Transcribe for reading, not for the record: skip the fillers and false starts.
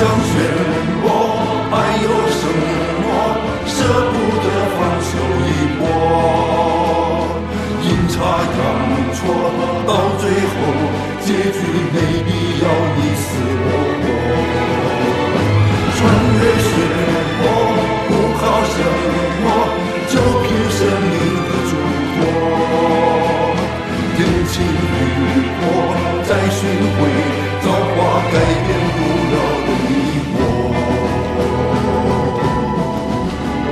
上漩涡，还有什么舍不得放手一搏？阴差阳错，到最后结局没必要你死我活。穿越漩涡，不靠什么，就凭生命的嘱托。天晴雨过，再寻回，造化改变。